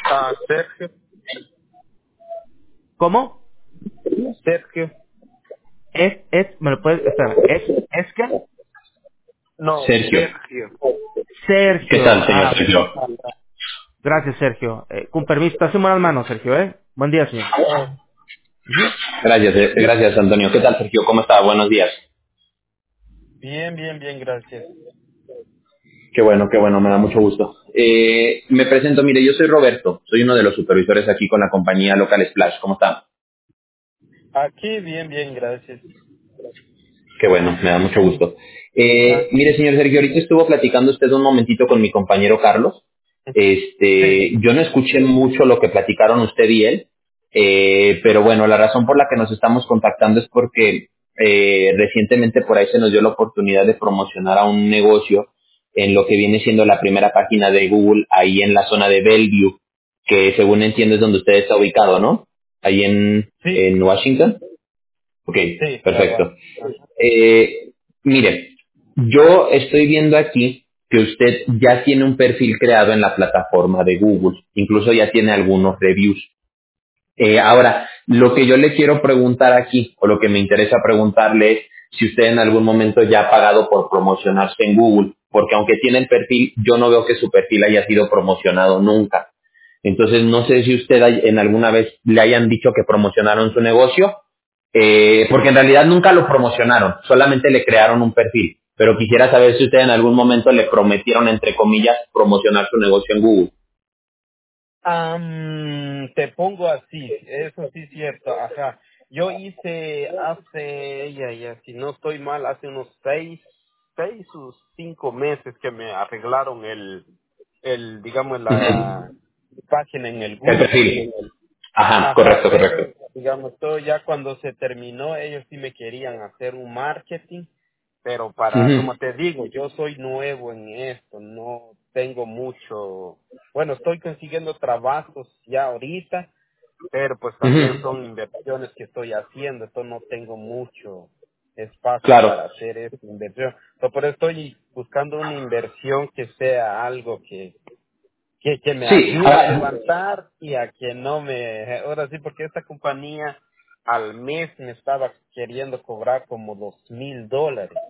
Sergio. ¿Cómo? Sergio. ¿Me lo puedes, espera, es que? No, Sergio. Sergio. ¿Qué Sergio, tal, señor Sergio? gracias Sergio. Con permiso, te hacemos las manos Sergio, Buen día señor. Ujú. Gracias, Antonio. ¿Qué tal, Sergio? ¿Cómo está? Buenos días. Bien, bien, bien, gracias. Qué bueno, me da mucho gusto. Me presento, mire, yo soy Roberto, soy uno de los supervisores aquí con la compañía Local Splash. ¿Cómo está? Aquí, bien, bien, gracias. Qué bueno, me da mucho gusto. Ah, Mire, señor Sergio, ahorita estuvo platicando usted un momentito con mi compañero Carlos. sí, Yo no escuché mucho lo que platicaron usted y él, pero bueno, la razón por la que nos estamos contactando es porque recientemente por ahí se nos dio la oportunidad de promocionar a un negocio en lo que viene siendo la primera página de Google ahí en la zona de Bellevue, que según entiendo es donde usted está ubicado, ¿no? Ahí sí, en Washington. Ok, sí, cabal. perfecto. Ajá. Mire, yo estoy viendo aquí que usted ya tiene un perfil creado en la plataforma de Google, incluso ya tiene algunos reviews. Ahora, lo que yo le quiero preguntar aquí, o lo que me interesa preguntarle es si usted en algún momento ya ha pagado por promocionarse en Google, porque aunque tiene el perfil, yo no veo que su perfil haya sido promocionado nunca. Entonces, no sé si usted en alguna vez le hayan dicho que promocionaron su negocio, porque en realidad nunca lo promocionaron, solamente le crearon un perfil. Pero quisiera saber si usted en algún momento le prometieron, entre comillas, promocionar su negocio en Google. Te pongo así, eso sí es cierto, ajá. Yo hice si no estoy mal, hace unos 6 o 5 meses que me arreglaron digamos, Ujú. la página en el El Google. perfil. Ajá, Ajá, correcto, correcto. pero digamos, todo ya cuando se terminó, ellos sí me querían hacer un marketing, pero Ujú, como te digo, yo soy nuevo en esto, no tengo mucho, bueno, estoy consiguiendo trabajos ya ahorita, pero pues también ujú. son inversiones que estoy haciendo, esto no tengo mucho espacio Claro. para hacer esta inversión. Por eso estoy buscando una inversión que sea algo que me Sí, ayude a ahora, levantar y a que no me... Ahora sí, porque esta compañía al mes me estaba queriendo cobrar como $2,000.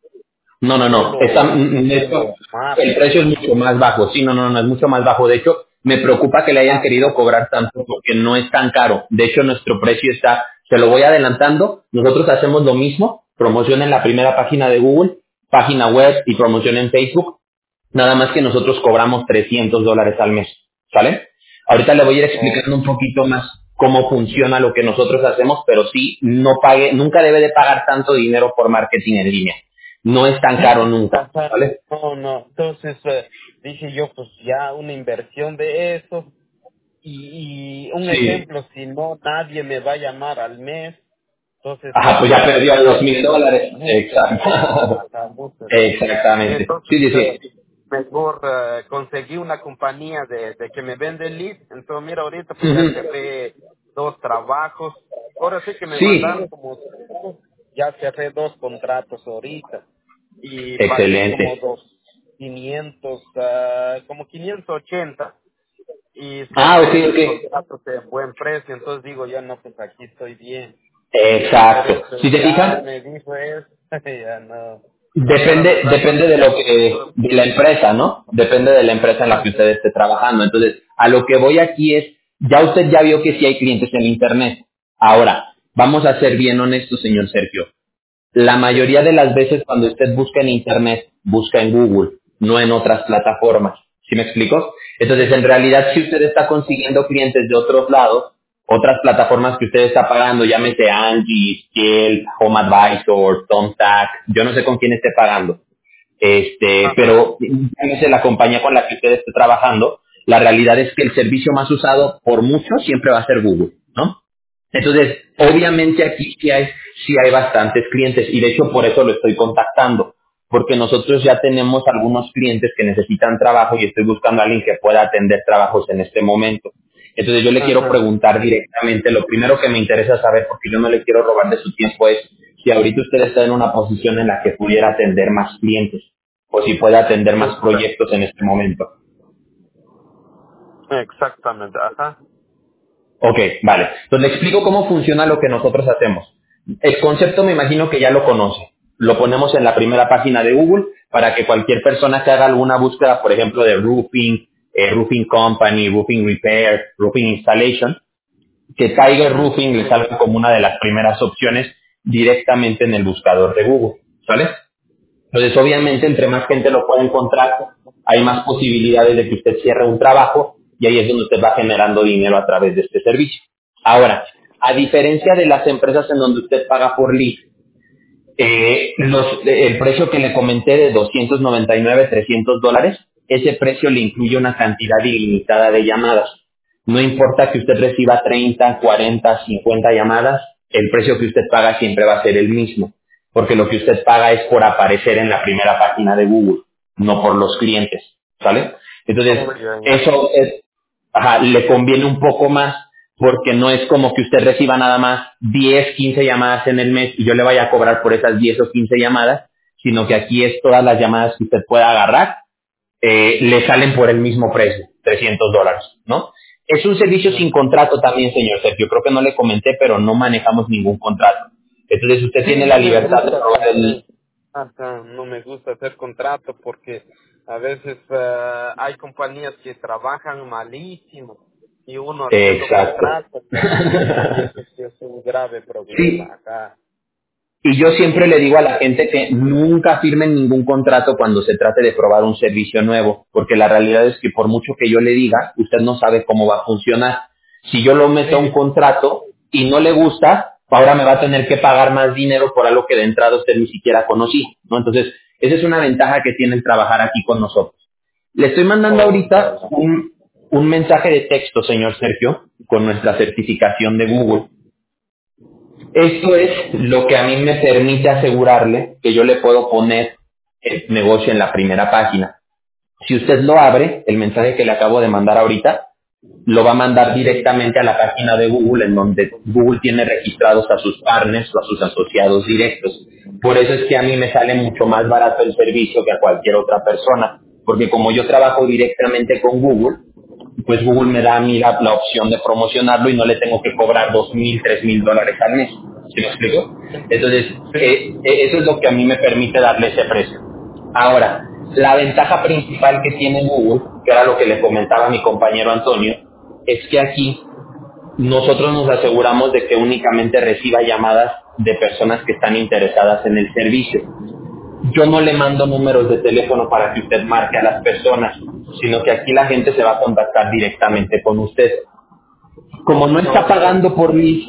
no. Solo Esto, haciendo el precio es marketing. mucho más bajo. Sí, no, es mucho más bajo. De hecho, me preocupa que le hayan querido Ajá, cobrar tanto porque no es tan caro. De hecho, nuestro precio está, se lo voy adelantando. Nosotros hacemos lo mismo, promoción en la primera página de Google, página web y promoción en Facebook. Nada más que nosotros cobramos $300 al mes, ¿sale? Ahorita le voy a ir o explicando un poquito más cómo funciona lo que nosotros hacemos, pero sí, no pague, nunca debe de pagar tanto dinero por marketing en línea. No es tan caro nunca, ajá, ¿vale? no. Entonces dije yo, pues ya una inversión de eso. Y un Sí. ejemplo, si no nadie me va a llamar al mes, entonces Ajá, pues ya perdió ya los mil perdí dólares. mucho dinero, Exacto. hasta mucho dinero. Exactamente. Entonces, Sí. mejor conseguí una compañía de que me vende lead. Entonces, mira, ahorita pues ya Ujú. cerré 2 trabajos. Ahora sí que me mandaron Sí. como 5, ya cerré 2 contratos ahorita. Y pagué como Excelente. 500, como 580 y Ah, cerré esos ok. contratos de buen precio, entonces digo yo, no, pues aquí estoy bien. Pero Exacto. Si te ya fijas, me dijo eso, ya no. La mera depende, verdad, no depende de sé. lo que, de la empresa, ¿no? Depende de la empresa en la que Ajá, usted esté trabajando. Entonces, a lo que voy aquí es, ya usted ya vio que sí hay clientes en Internet. Ahora, vamos a ser bien honestos, señor Sergio. La sí. mayoría de las veces cuando usted busca en Internet, busca en Google, no en otras plataformas. ¿Sí me explico? Entonces, Sí. en realidad, si usted está consiguiendo clientes de otros lados, otras plataformas que usted está pagando, llámese Angie, Skill, Home Advisor, Thumbtack, yo no sé con quién esté pagando, Ajá. pero llámese la compañía con la que usted esté trabajando, la realidad es que el servicio más usado por muchos siempre va a ser Google, ¿no? Entonces, Sí. obviamente aquí sí hay bastantes clientes y de hecho por eso lo estoy contactando, porque nosotros ya tenemos algunos clientes que necesitan trabajo y estoy buscando a alguien que pueda atender trabajos en este momento. Entonces yo le quiero Ajá. preguntar directamente, lo primero que me interesa saber, porque yo no le quiero robar de su tiempo, es si ahorita usted está en una posición en la que pudiera atender más clientes o si puede atender más Puta. proyectos en este momento. Exactamente, ajá. Ok, vale. Entonces le explico cómo funciona lo que nosotros hacemos. El concepto me imagino que ya lo conoce. Lo ponemos en la primera página de Google para que cualquier persona que haga alguna búsqueda, por ejemplo, de roofing, roofing company, roofing repair, roofing installation, que Tiger Roofing le salga como una de las primeras opciones directamente en el buscador de Google, ¿sale? Entonces, obviamente, entre más gente lo pueda encontrar, hay más posibilidades de que usted cierre un trabajo y ahí es donde usted va generando dinero a través de este servicio. Ahora, a diferencia de las empresas en donde usted paga por lead, el precio que le comenté de 299, $300, ese precio le incluye una cantidad ilimitada de llamadas. No importa que usted reciba 30, 40, 50 llamadas, el precio que usted paga siempre va a ser el mismo, porque lo que usted paga es por aparecer en la primera página de Google, no por los clientes, ¿sale? Entonces, eso es, le conviene un poco más porque no es como que usted reciba nada más 10, 15 llamadas en el mes y yo le vaya a cobrar por esas 10 o 15 llamadas, sino que aquí es todas las llamadas que usted pueda agarrar, le salen por el mismo precio, $300, ¿no? Es un servicio sin contrato también, señor Sergio. Creo que no le comenté, pero no manejamos ningún contrato. Entonces usted tiene la libertad de probar el... Ajá, no me gusta hacer contrato porque a veces hay compañías que trabajan malísimo y uno haciendo Exacto. contrato, y eso sí es un grave Sí, problema acá. y yo siempre le digo a la gente que nunca firmen ningún contrato cuando se trate de probar un servicio nuevo, porque la realidad es que por mucho que yo le diga, usted no sabe cómo va a funcionar. Si yo lo meto a un contrato y no le gusta, ahora me va a tener que pagar más dinero por algo que de entrada usted ni siquiera conocí, ¿no? Entonces, esa es una ventaja que tiene el trabajar aquí con nosotros. Le estoy mandando ahorita un mensaje de texto, señor Sergio, con nuestra certificación de Google. Esto es lo que a mí me permite asegurarle que yo le puedo poner el negocio en la primera página. Si usted lo abre, el mensaje que le acabo de mandar ahorita, lo va a mandar directamente a la página de Google, en donde Google tiene registrados a sus partners o a sus asociados directos. Por eso es que a mí me sale mucho más barato el servicio que a cualquier otra persona, porque como yo trabajo directamente con Google, pues Google me da a mí la opción de promocionarlo y no le tengo que cobrar $2,000, $3,000 al mes. ¿Sí me explico? Entonces, eso es lo que a mí me permite darle ese precio. Ahora, la ventaja principal que tiene Google, que era lo que le comentaba a mi compañero Antonio, es que aquí nosotros nos aseguramos de que únicamente reciba llamadas de personas que están interesadas en el servicio. Yo no le mando números de teléfono para que usted marque a las personas, sino que aquí la gente se va a contactar directamente con usted. Como no está pagando por lead,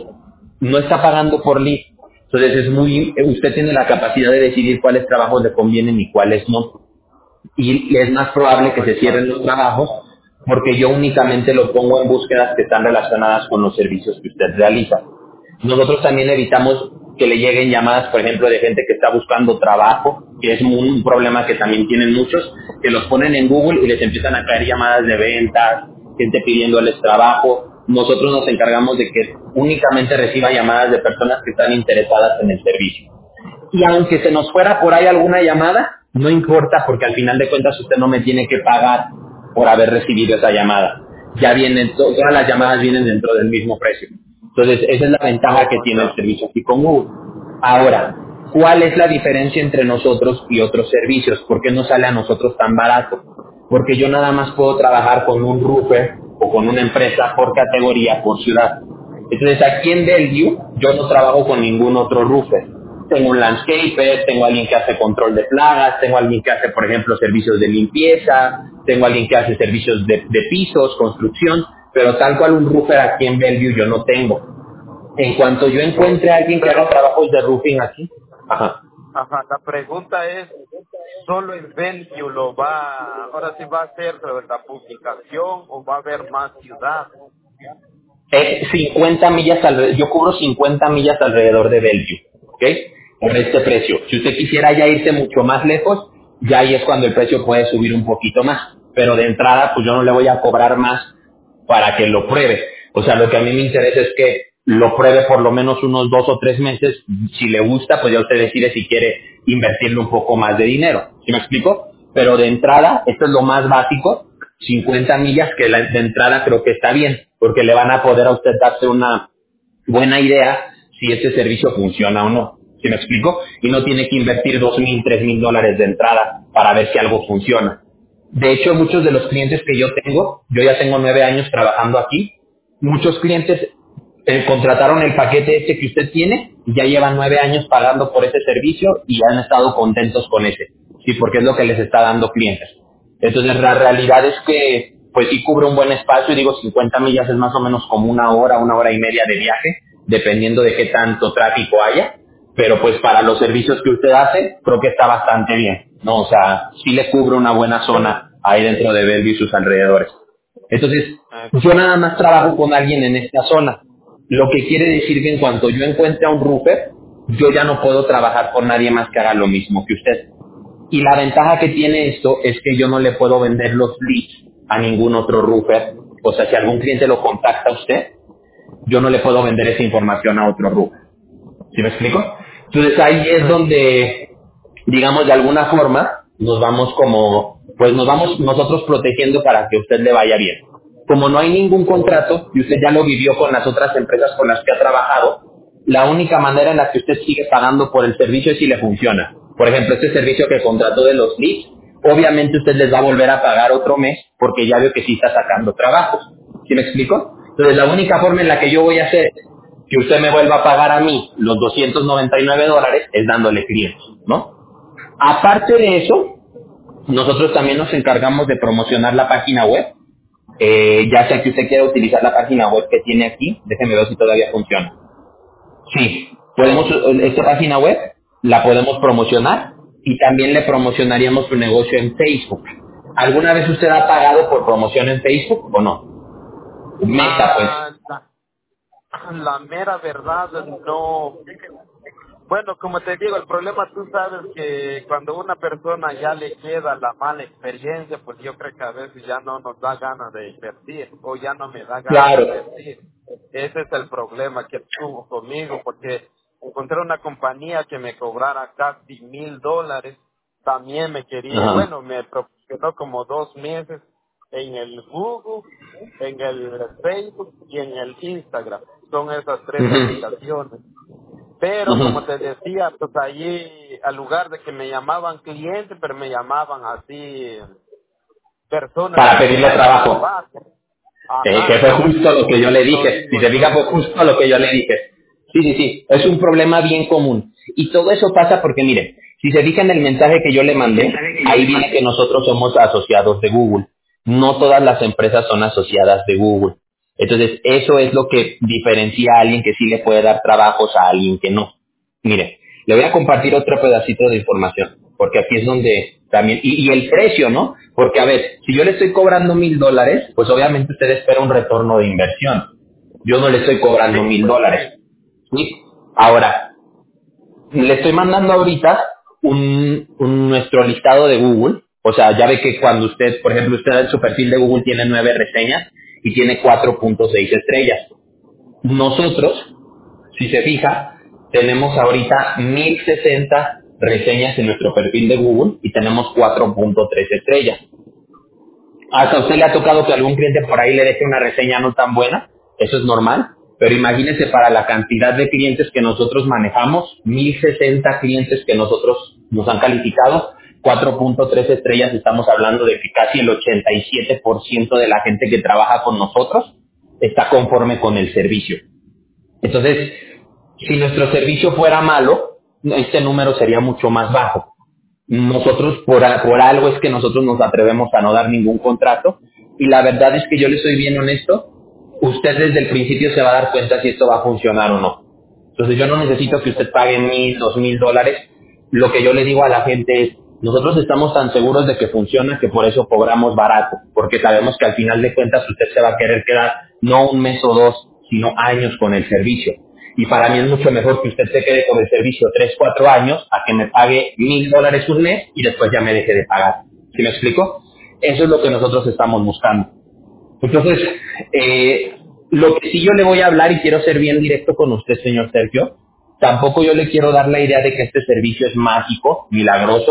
entonces usted tiene la capacidad de decidir cuáles trabajos le convienen y cuáles no. Y es más probable que se cierren los trabajos porque yo únicamente lo pongo en búsquedas que están relacionadas con los servicios que usted realiza. Nosotros también evitamos que le lleguen llamadas, por ejemplo, de gente que está buscando trabajo, que es un problema que también tienen muchos, que los ponen en Google y les empiezan a caer llamadas de ventas, gente pidiéndoles trabajo. Nosotros nos encargamos de que únicamente reciba llamadas de personas que están interesadas en el servicio. Y aunque se nos fuera por ahí alguna llamada, no importa porque al final de cuentas usted no me tiene que pagar por haber recibido esa llamada. Ya vienen, todas las llamadas vienen dentro del mismo precio. Entonces, esa es la ventaja que tiene el servicio aquí con Google. Ahora, ¿cuál es la diferencia entre nosotros y otros servicios? ¿Por qué nos sale a nosotros tan barato? Porque yo nada más puedo trabajar con un roofer o con una empresa por categoría, por ciudad. Entonces, aquí en Bellevue, yo no trabajo con ningún otro roofer. Tengo un landscaper, tengo alguien que hace control de plagas, tengo alguien que hace, por ejemplo, servicios de limpieza, tengo alguien que hace servicios de pisos, construcción, pero tal cual un roofer aquí en Bellevue yo no tengo. En cuanto yo encuentre a alguien que haga trabajos de roofing aquí, La pregunta es, ¿solo en Bellevue ahora sí va a hacer la publicación o va a haber más ciudades? es 50 millas yo cubro 50 millas alrededor de Bellevue, ¿ok? Por este precio. Si usted quisiera ya irse mucho más lejos, ya ahí es cuando el precio puede subir un poquito más. Pero de entrada, pues yo no le voy a cobrar más para que lo pruebe. O sea, lo que a mí me interesa es que lo pruebe por lo menos unos 2 o 3 meses. Si le gusta, pues ya usted decide si quiere invertirle un poco más de dinero. ¿Sí me explico? Pero de entrada, esto es lo más básico. 50 millas, que de entrada creo que está bien, porque le van a poder a usted darse una buena idea si este servicio funciona o no. ¿Sí me explico? Y no tiene que invertir $2,000, $3,000 de entrada para ver si algo funciona. De hecho, muchos de los clientes que yo tengo, yo ya tengo 9 años trabajando aquí, muchos clientes contrataron el paquete este que usted tiene y ya llevan 9 años pagando por ese servicio y han estado contentos con ese. Sí, porque es lo que les está dando clientes. Entonces, la realidad es que, pues sí cubre un buen espacio, y digo, 50 millas es más o menos como una hora y media de viaje, dependiendo de qué tanto tráfico haya, pero pues para los servicios que usted hace, creo que está bastante bien, ¿no? O sea, sí le cubre una buena zona ahí dentro de Bellevue y sus alrededores. Entonces, yo nada más trabajo con alguien en esta zona, lo que quiere decir que en cuanto yo encuentre a un roofer, yo ya no puedo trabajar con nadie más que haga lo mismo que usted. Y la ventaja que tiene esto es que yo no le puedo vender los leads a ningún otro roofer. O sea, si algún cliente lo contacta a usted, yo no le puedo vender esa información a otro roofer. ¿Sí me explico? Entonces ahí es donde, digamos, de alguna forma, nos vamos nosotros protegiendo para que a usted le vaya bien. Como no hay ningún contrato y usted ya lo vivió con las otras empresas con las que ha trabajado, la única manera en la que usted sigue pagando por el servicio es si le funciona. Por ejemplo, este servicio que contrató de los leads, obviamente usted les va a volver a pagar otro mes porque ya veo que sí está sacando trabajos. ¿Sí me explico? Entonces la única forma en la que yo voy a hacer que usted me vuelva a pagar a mí los $299 es dándole clientes, ¿no? Aparte de eso, nosotros también nos encargamos de promocionar la página web. Ya sea que usted quiera utilizar la página web que tiene aquí, déjeme ver si todavía funciona. Sí, esta página web la podemos promocionar y también le promocionaríamos su negocio en Facebook. ¿Alguna vez usted ha pagado por promoción en Facebook o no? Meta, pues. La mera verdad, no. Bueno, como te digo, el problema tú sabes que cuando una persona ya le queda la mala experiencia, pues yo creo que a veces ya no nos da ganas de invertir o ya no me da ganas de Claro. invertir. Ese es el problema que tuvo conmigo, porque encontré una compañía que me cobrara casi $1,000. También me quería, Ajá. bueno, me proporcionó como 2 meses en el Google, en el Facebook y en el Instagram. Son esas 3 Ujú. aplicaciones. Pero como Ujú. te decía, pues allí, al lugar de que me llamaban clientes, pero me llamaban así personas Para que pedirle querían trabajo. trabajo. Que Ajá, fue justo lo que yo le lo dije. Si digo se fija, yo. fue justo lo que yo le dije. Sí, sí, sí. Es un problema bien común. Y todo eso pasa porque, mire, si se fija en el mensaje que yo le mandé, ahí viene que nosotros somos asociados de Google. No todas las empresas son asociadas de Google. Entonces, eso es lo que diferencia a alguien que sí le puede dar trabajos a alguien que no. Mire, le voy a compartir otro pedacito de información, porque aquí es donde también, y el precio, ¿no? Porque a ver, si yo le estoy cobrando $1,000, pues obviamente usted espera un retorno de inversión. Yo no le estoy cobrando Sí, mil pues dólares. sí. ¿Sí? Ahora, le estoy mandando ahorita nuestro listado de Google. O sea, ya ve que cuando usted, por ejemplo, usted en su perfil de Google tiene 9 reseñas y tiene 4.6 estrellas. Nosotros, si se fija, tenemos ahorita 1,060 reseñas en nuestro perfil de Google y tenemos 4.3 estrellas. ¿Hasta a usted le ha tocado que algún cliente por ahí le deje una reseña no tan buena? Eso es normal. Pero imagínese para la cantidad de clientes que nosotros manejamos, 1,060 clientes que nosotros nos han calificado, 4.3 estrellas, estamos hablando de que casi el 87% de la gente que trabaja con nosotros está conforme con el servicio. Entonces, si nuestro servicio fuera malo, este número sería mucho más bajo. Nosotros, por algo es que nosotros nos atrevemos a no dar ningún contrato, y la verdad es que yo le soy bien honesto, usted desde el principio se va a dar cuenta si esto va a funcionar o no. Entonces yo no necesito que usted pague $1,000, $2,000. Lo que yo le digo a la gente es, nosotros estamos tan seguros de que funciona que por eso cobramos barato, porque sabemos que al final de cuentas usted se va a querer quedar no un mes o dos, sino años con el servicio. Y para mí es mucho mejor que usted se quede con el servicio 3, 4 años a que me pague $1,000 un mes y después ya me deje de pagar. ¿Sí me explico? Eso es lo que nosotros estamos buscando. Entonces, lo que sí yo le voy a hablar, y quiero ser bien directo con usted, señor Sergio, tampoco yo le quiero dar la idea de que este servicio es mágico, milagroso,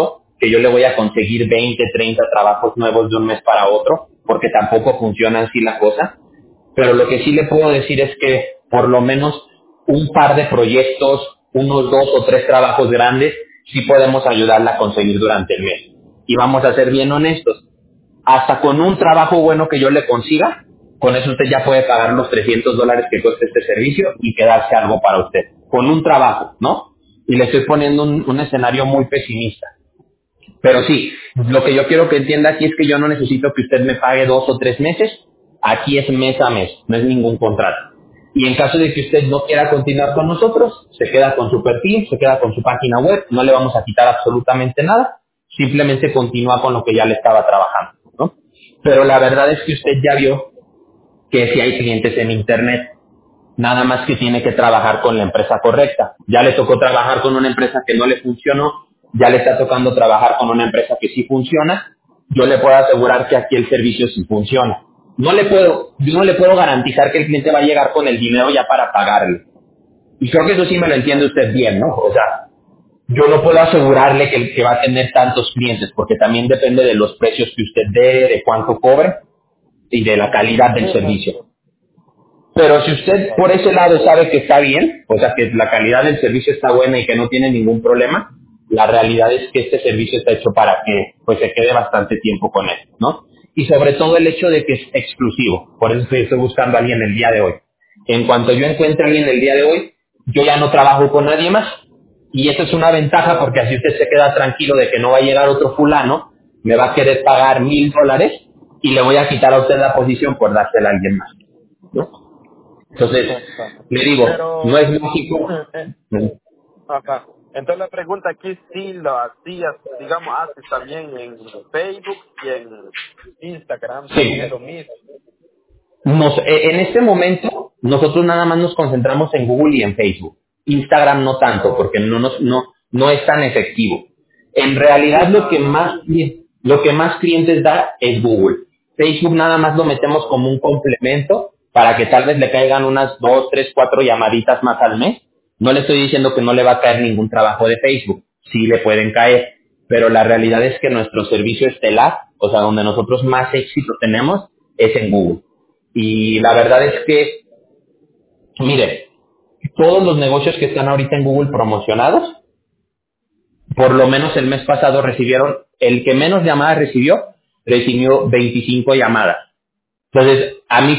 que yo le voy a conseguir 20, 30 trabajos nuevos de un mes para otro, porque tampoco funciona así la cosa. Pero lo que sí le puedo decir es que por lo menos un par de proyectos, unos 2 o 3 trabajos grandes, sí podemos ayudarla a conseguir durante el mes. Y vamos a ser bien honestos, hasta con un trabajo bueno que yo le consiga, con eso usted ya puede pagar los $300 que cuesta este servicio y quedarse algo para usted. Con un trabajo, ¿no? Y le estoy poniendo un escenario muy pesimista. Pero sí, lo que yo quiero que entienda aquí es que yo no necesito que usted me pague 2 o 3 meses. Aquí es mes a mes, no es ningún contrato. Y en caso de que usted no quiera continuar con nosotros, se queda con su perfil, se queda con su página web, no le vamos a quitar absolutamente nada, simplemente continúa con lo que ya le estaba trabajando, ¿no? Pero la verdad es que usted ya vio que si hay clientes en Internet, nada más que tiene que trabajar con la empresa correcta. Ya le tocó trabajar con una empresa que no le funcionó, ya le está tocando trabajar con una empresa que sí funciona. Yo le puedo asegurar que aquí el servicio sí funciona. Yo no le puedo garantizar que el cliente va a llegar con el dinero ya para pagarle. Y creo que eso sí me lo entiende usted bien, ¿no? O sea, yo no puedo asegurarle que va a tener tantos clientes, porque también depende de los precios que usted dé, de cuánto cobre y de la calidad del servicio. Exacto. Pero si usted por ese lado sabe que está bien, o sea que la calidad del servicio está buena y que no tiene ningún problema, la realidad es que este servicio está hecho para que pues se quede bastante tiempo con él, ¿no? Y sobre todo el hecho de que es exclusivo. Por eso estoy buscando a alguien el día de hoy. En cuanto yo encuentre a alguien el día de hoy, yo ya no trabajo con nadie más. Y eso es una ventaja porque así usted se queda tranquilo de que no va a llegar otro fulano, me va a querer pagar $1,000 y le voy a quitar a usted la posición por dársela a alguien más, ¿no? Entonces, Exactamente. le digo, no Pero, es México. ajá. Entonces la pregunta aquí sí lo hacías, digamos, haces también en Facebook y en Instagram también Sí. lo mismo. En este momento, nosotros nada más nos concentramos en Google y en Facebook. Instagram no tanto, Oh, porque no es tan efectivo. En realidad, ah, no. lo que más clientes da es Google. Facebook nada más lo metemos Oh, como un complemento para que tal vez le caigan unas 2, 3, 4 llamaditas más al mes. No le estoy diciendo que no le va a caer ningún trabajo de Facebook. Sí le pueden caer. Pero la realidad es que nuestro servicio estelar, o sea, donde nosotros más éxito tenemos, es en Google. Y la verdad es que, mire, todos los negocios que están ahorita en Google promocionados, por lo menos el mes pasado recibieron, el que menos llamadas recibió 25 llamadas. Entonces, a mí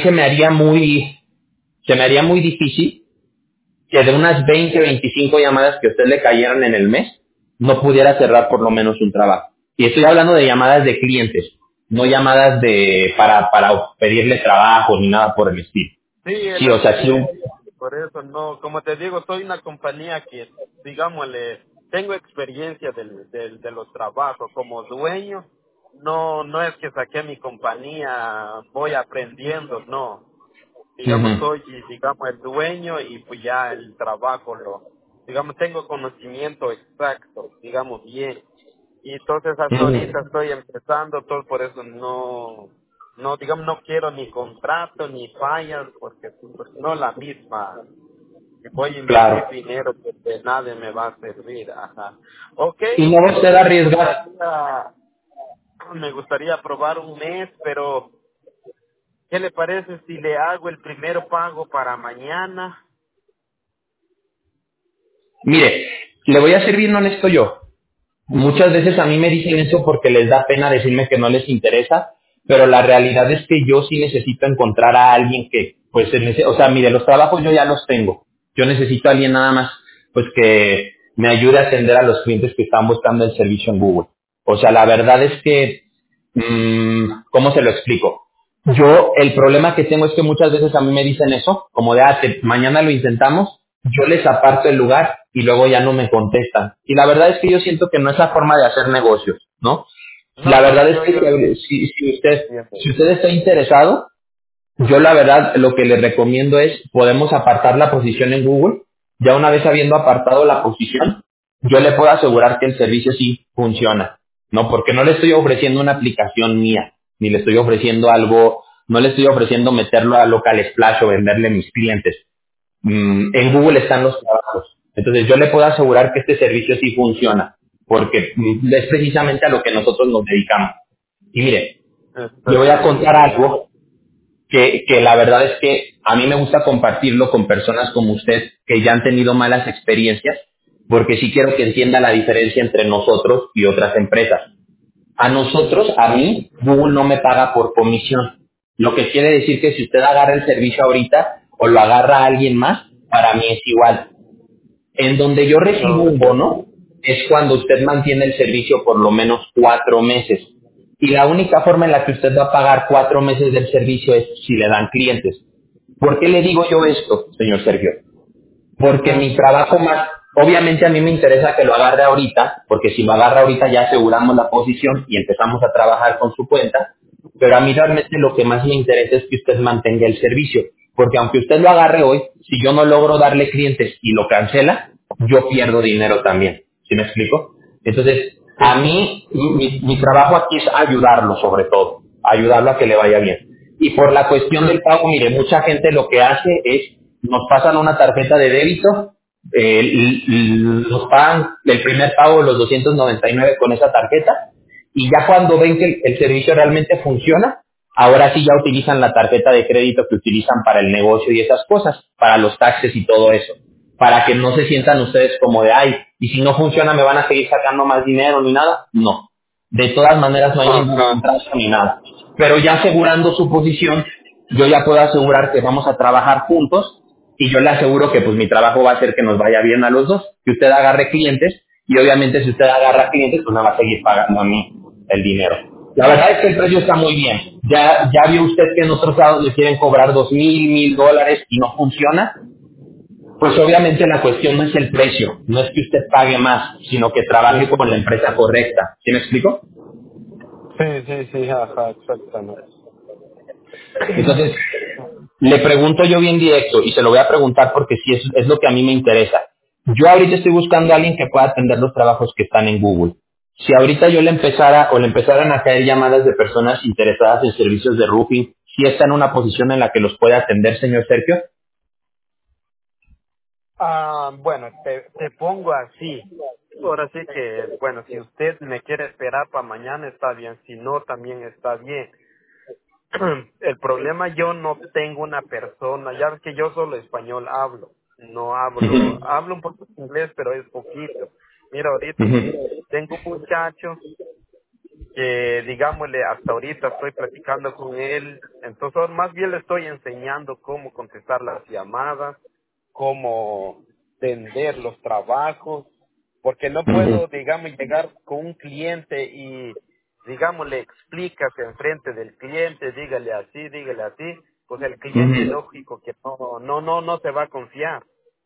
se me haría muy difícil que de unas 20, 25 llamadas que a usted le cayeran en el mes, no pudiera cerrar por lo menos un trabajo. Y estoy hablando de llamadas de clientes, no llamadas para pedirle trabajo ni nada por el estilo. sí, es Sí, lo o que sea, sí, te decía. Por eso no, como te digo, soy una compañía que, digámosle, tengo experiencia de los trabajos como dueño. No, no es que saqué mi compañía, voy aprendiendo, no. Digamos, ujú, soy, digamos, el dueño y pues ya el trabajo digamos, tengo conocimiento exacto, digamos, bien. Y entonces hasta ahorita ujú, estoy empezando, todo por eso no, digamos, no quiero ni contrato ni fallas, porque pues, no la misma. Voy a invertir claro. dinero que de nada me va a servir, ajá. Ok, Y no va usted a arriesgar. me gustaría probar un mes, pero ¿qué le parece si le hago el primero pago para mañana? Mire, le voy a ser bien honesto yo. Muchas veces a mí me dicen eso porque les da pena decirme que no les interesa, pero la realidad es que yo sí necesito encontrar a alguien que, pues, o sea, mire, los trabajos yo ya los tengo. Yo necesito a alguien nada más, pues, que me ayude a atender a los clientes que están buscando el servicio en Google. O sea, la verdad es que, ¿cómo se lo explico? Yo, el problema que tengo es que muchas veces a mí me dicen eso, como de, mañana lo intentamos, yo les aparto el lugar y luego ya no me contestan. Y la verdad es que yo siento que no es la forma de hacer negocios, ¿no? La No, no, verdad es yo que entiendo. si usted está interesado, yo la verdad lo que le recomiendo es, podemos apartar la posición en Google. Ya una vez habiendo apartado la posición, yo le puedo asegurar que el servicio sí funciona, ¿no? Porque no le estoy ofreciendo una aplicación mía, ni le estoy ofreciendo algo, no le estoy ofreciendo meterlo a Local Splash o venderle a mis clientes. En Google están los trabajos. Entonces yo le puedo asegurar que este servicio sí funciona. porque es precisamente a lo que nosotros nos dedicamos. Y mire, le voy a Perfecto. contar algo que la verdad es que a mí me gusta compartirlo con personas como usted que ya han tenido malas experiencias, porque sí quiero que entienda la diferencia entre nosotros y otras empresas. A nosotros, a mí, Google no me paga por comisión. Lo que quiere decir que si usted agarra el servicio ahorita o lo agarra a alguien más, para mí es igual. En donde yo recibo un Okay. bono es cuando usted mantiene el servicio por lo menos 4 meses. Y la única forma en la que usted va a pagar 4 meses del servicio es si le dan clientes. ¿Por qué le digo yo esto, señor Sergio? Porque mi trabajo más, obviamente a mí me interesa que lo agarre ahorita, porque si lo agarra ahorita ya aseguramos la posición y empezamos a trabajar con su cuenta, pero a mí realmente lo que más me interesa es que usted mantenga el servicio, porque aunque usted lo agarre hoy, si yo no logro darle clientes y lo cancela, yo pierdo dinero también. ¿Sí me explico? Entonces, Sí, a sí. mí, mi trabajo aquí es ayudarlo sobre todo, ayudarlo a que le vaya bien. Y por la cuestión del pago, mire, mucha gente lo que hace es, nos pasan una tarjeta de débito, nos pagan el primer pago de los 299 con esa tarjeta, y ya cuando ven que el servicio realmente funciona, ahora sí ya utilizan la tarjeta de crédito que utilizan para el negocio y esas cosas, para los taxes y todo eso, para que no se sientan ustedes como de, ay, y si no funciona me van a seguir sacando más dinero ni nada. No, de todas maneras no hay ningún Ajá. contrato ni nada. Pero ya asegurando su posición, yo ya puedo asegurar que vamos a trabajar juntos y yo le aseguro que pues mi trabajo va a hacer que nos vaya bien a los dos, que usted agarre clientes y obviamente si usted agarra clientes pues me va a seguir pagando a mí el dinero. La verdad es que el precio está muy bien. Ya vio usted que en otros lados le quieren cobrar 2,000, $1,000 y no funciona. Pues obviamente la cuestión no es el precio, no es que usted pague más, sino que trabaje con la empresa correcta. ¿Sí me explico? Sí, sí, sí, ajá, exactamente. Entonces, le pregunto yo bien directo y se lo voy a preguntar porque sí es lo que a mí me interesa. Yo ahorita estoy buscando a alguien que pueda atender los trabajos que están en Google. Si ahorita yo le empezara o le empezaran a caer llamadas de personas interesadas en servicios de roofing, ¿sí está en una posición en la que los puede atender, señor Sergio? Bueno, te pongo así. Ahora sí que, bueno, si usted me quiere esperar para mañana está bien, si no también está bien. El problema yo no tengo una persona, ya ves que yo solo español hablo, no hablo, Ujú, hablo un poco inglés, pero es poquito. Mira, ahorita ujú, tengo un muchacho que, digámosle, hasta ahorita estoy platicando con él, entonces más bien le estoy enseñando cómo contestar las llamadas, cómo vender los trabajos, porque no puedo, ujú, digamos, llegar con un cliente y, digamos, le explicas enfrente del cliente, dígale así, pues el cliente ujú. lógico que no se va a confiar,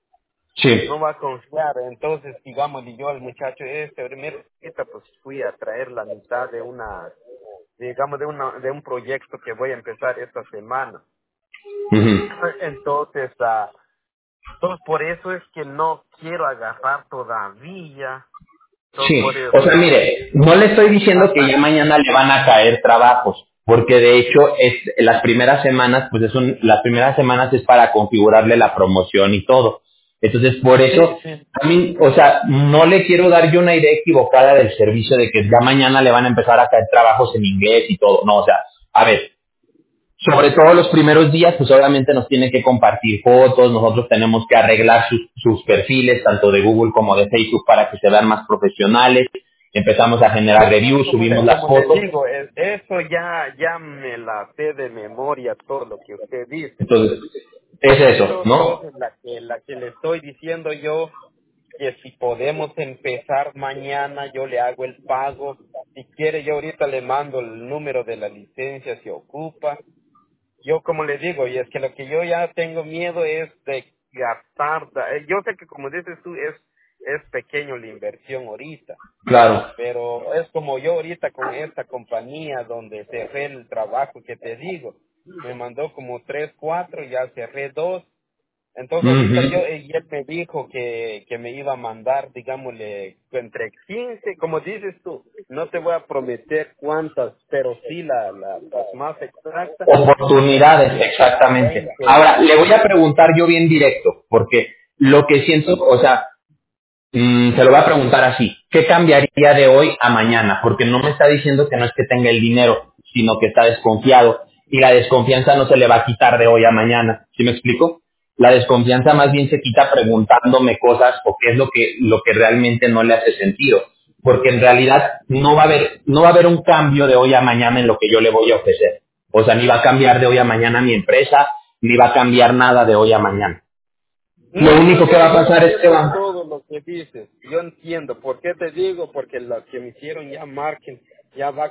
no Sí. va a confiar. Entonces, digamos, y yo al muchacho mira, ahorita pues fui a traer la mitad de una, digamos, de un proyecto que voy a empezar esta semana. Ujú. Entonces, entonces por eso es que no quiero agarrar todavía, entonces Sí, por o sea, eso, mire, no le estoy diciendo que ajá, ya mañana le van a caer trabajos, porque de hecho las primeras semanas, pues las primeras semanas es para configurarle la promoción y todo. Entonces, por sí, eso, sí, a mí, o sea, no le quiero dar yo una idea equivocada del servicio de que ya mañana le van a empezar a caer trabajos en inglés y todo. No, o sea, a ver, sobre todo los primeros días, pues obviamente nos tienen que compartir fotos, nosotros tenemos que arreglar sus perfiles, tanto de Google como de Facebook, para que se vean más profesionales. Empezamos a generar no, reviews, subimos las como le fotos. digo, eso ya me la sé de memoria todo lo que usted dice. Entonces, es Por eso, eso ¿no? entonces la que le estoy diciendo yo, que si podemos empezar mañana, yo le hago el pago. Si quiere, yo ahorita le mando el número de la licencia si ocupa. Yo como le digo, y es que lo que yo ya tengo miedo es de gastar. Yo sé que como dices tú, es pequeño la inversión ahorita, Claro. pero es como yo ahorita con esta compañía donde cerré el trabajo que te digo. Me mandó como 3, 4, ya cerré 2. Entonces ahorita Ujú. y él me dijo que me iba a mandar, digámosle, entre 15, como dices tú, no te voy a prometer cuántas, pero sí las más exactas, entre Oportunidades, 15 a exactamente. 20. Ahora, le voy a preguntar yo bien directo, porque lo que siento, o sea, se lo voy a preguntar así. ¿qué cambiaría de hoy a mañana? Porque no me está diciendo que no es que tenga el dinero, sino que está desconfiado. Y la desconfianza no se le va a quitar de hoy a mañana. ¿Sí me explico? La desconfianza más bien se quita preguntándome cosas o qué es lo que realmente no le hace sentido. Porque en realidad no va a haber un cambio de hoy a mañana en lo que yo le voy a ofrecer. O sea, ni va a cambiar de hoy a mañana mi empresa, ni va a cambiar nada de hoy a mañana. Lo No, único que va a yo pasar es que entiendo va... todo lo que dices. Yo entiendo. ¿Por qué te digo? Porque los que me hicieron ya marketing ya va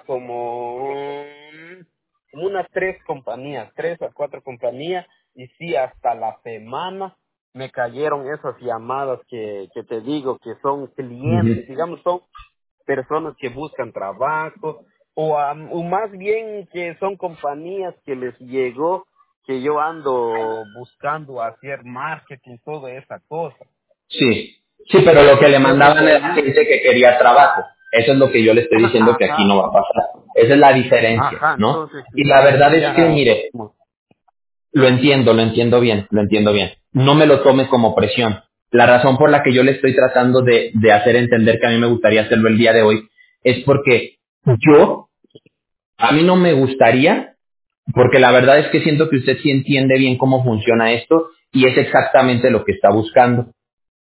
como unas 3 compañías, 3 a 4 compañías. Y sí, hasta la semana me cayeron esas llamadas que te digo que son Ujú. clientes, digamos, son personas que buscan trabajo o más bien que son compañías que les llegó que yo ando buscando hacer marketing, toda esa cosa. Sí, sí, pero lo que le Entonces mandaban de era ahí, gente que quería trabajo. Eso es lo que yo le estoy diciendo que aquí ajá, no va a pasar. Esa es la diferencia, ajá, ¿no? entonces Y la ya, verdad es que, ya, mire, lo entiendo bien, lo entiendo bien. No me lo tome como presión. La razón por la que yo le estoy tratando de hacer entender que a mí me gustaría hacerlo el día de hoy es porque yo, a mí no me gustaría, porque la verdad es que siento que usted sí entiende bien cómo funciona esto y es exactamente lo que está buscando.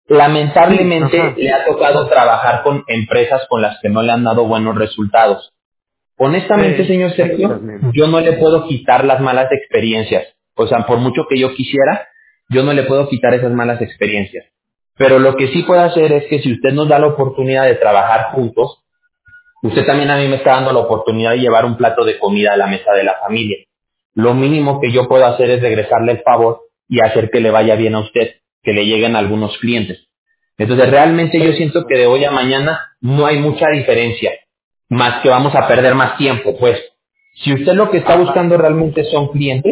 sí, Lamentablemente ajá, le ha tocado trabajar con empresas con las que no le han dado buenos resultados. Honestamente, sí, señor Sergio, exactamente. yo no le puedo quitar las malas experiencias. O sea, por mucho que yo quisiera, yo no le puedo quitar esas malas experiencias. Pero lo que sí puedo hacer es que si usted nos da la oportunidad de trabajar juntos, usted también a mí me está dando la oportunidad de llevar un plato de comida a la mesa de la familia. Lo mínimo que yo puedo hacer es regresarle el favor y hacer que le vaya bien a usted, que le lleguen algunos clientes. Entonces realmente yo siento que de hoy a mañana no hay mucha diferencia, más que vamos a perder más tiempo, pues. Si usted lo que está Ajá, buscando realmente son clientes,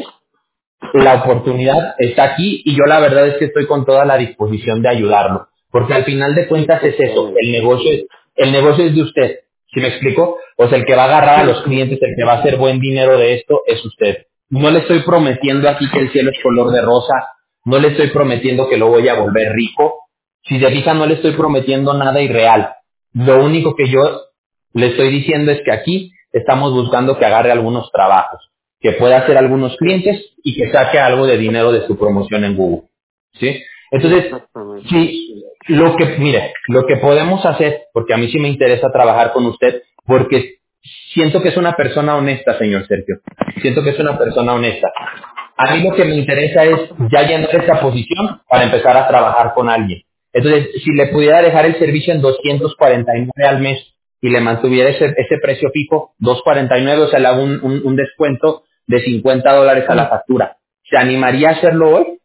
la oportunidad está aquí y yo la verdad es que estoy con toda la disposición de ayudarlo, porque al final de cuentas es eso, exactamente. el negocio es de usted, ¿sí me explico? O sea, el que va a agarrar a Sí, los sí, clientes, el que va a hacer buen dinero de esto es usted. No le estoy prometiendo aquí que el cielo es color de rosa, no le estoy prometiendo que lo voy a volver rico, si se fija no le estoy prometiendo nada irreal. Lo único que yo le estoy diciendo es que aquí estamos buscando que agarre algunos trabajos, que pueda hacer algunos sí, clientes y que saque algo de dinero de su promoción en Google. ¿Sí? Entonces, exactamente. sí, mire, lo que podemos hacer, porque a mí sí me interesa trabajar con usted, porque siento que es una persona honesta, señor Sergio. Siento que es una persona honesta. A mí lo que me interesa es ya llenar esta posición para empezar a trabajar con alguien. Entonces, si le pudiera dejar el servicio en 249 al mes y le mantuviera ese precio fijo, 249, o sea, le hago un descuento de $50 a la factura. ¿Se animaría a hacerlo hoy?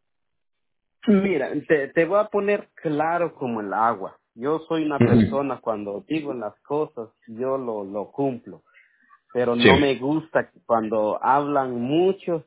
Mira, te voy a poner claro como el agua. Yo soy una Ujú. persona, cuando digo las cosas, yo lo cumplo. Pero Sí. no me gusta cuando hablan mucho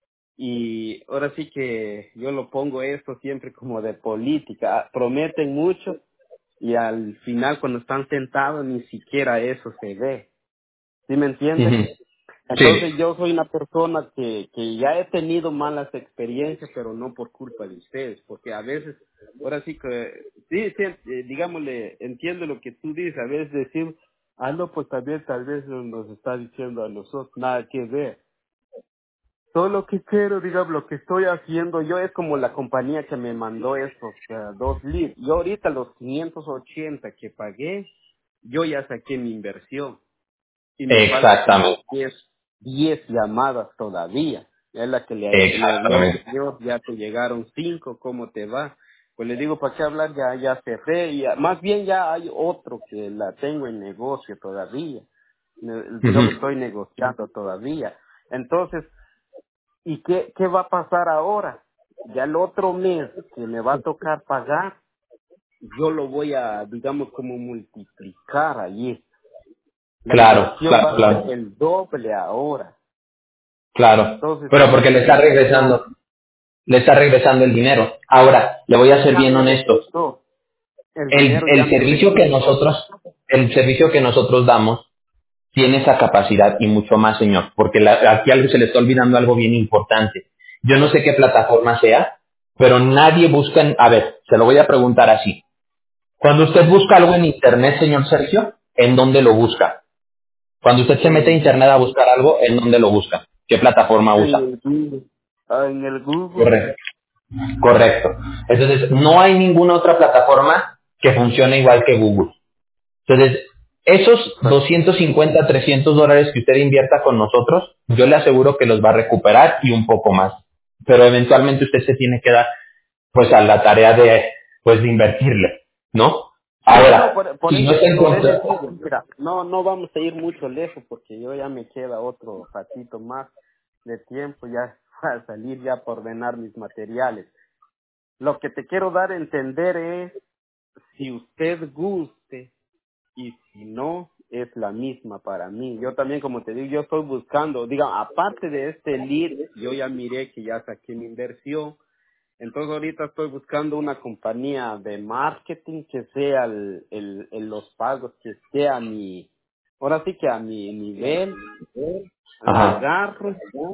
y ahora sí que yo lo pongo esto siempre como de política. Prometen mucho y al final cuando están sentados ni siquiera eso se ve. ¿Sí me entiendes? Ujú. Sí. Entonces yo soy una persona que ya he tenido malas experiencias, pero no por culpa de ustedes, porque a veces, ahora sí que, sí, sí, digámosle, entiendo lo que tú dices, a veces decir, no, pues tal vez nos está diciendo a nosotros, nada que ver. Todo lo que quiero, digamos, lo que estoy haciendo yo es como la compañía que me mandó estos 2 leads. Yo ahorita los 580 que pagué, yo ya saqué mi inversión y me falta como Exactamente. diez llamadas todavía. Es la que le digo al Exactamente. señor, ya te llegaron 5, ¿cómo te va? Pues le digo, ¿para qué hablar? Ya cerré, y más bien ya hay otro que la tengo en negocio todavía. Digamos, Ujú. estoy negociando todavía. Entonces, ¿y qué va a pasar ahora? Ya el otro mes que me va a tocar pagar, yo lo voy a, digamos, como multiplicar allí. La Claro, inversión va claro, a ser claro, el doble ahora. claro. Entonces, Pero porque no, le está regresando el dinero. Ahora, le voy a ser ya bien me honesto. regresó. El El, dinero ya el me servicio que regresó. nosotros, el servicio que nosotros damos tiene esa capacidad y mucho más, señor, porque aquí algo se le está olvidando algo bien importante. Yo no sé qué plataforma sea, pero nadie busca, a ver, se lo voy a preguntar así. Cuando usted busca algo en Internet, señor Sergio, ¿en dónde lo busca? Cuando usted se mete a En, Internet a buscar algo, ¿en dónde lo busca? ¿Qué plataforma en usa? el Google. En el Google. Correcto. Correcto. Entonces, no hay ninguna otra plataforma que funcione igual que Google. Entonces, esos 250, $300 que usted invierta con nosotros, yo le aseguro que los va a recuperar y un poco más. Pero eventualmente usted se tiene que dar, pues, a la tarea de, pues, de invertirle, ¿no? Sí, no, Ahora, si no se por eso encuentra, les digo, mira, no vamos a ir mucho lejos porque yo ya me queda otro ratito más de tiempo ya para salir ya por ordenar mis materiales. Lo que te quiero dar a entender es si usted guste y si no, es la misma para mí. Yo también, como te digo, yo estoy buscando, diga, aparte de este lead, yo ya miré que ya saqué mi inversión. Entonces ahorita estoy buscando una compañía de marketing que sea los pagos que esté a mi, ahora sí que a mi nivel, ajá, agarro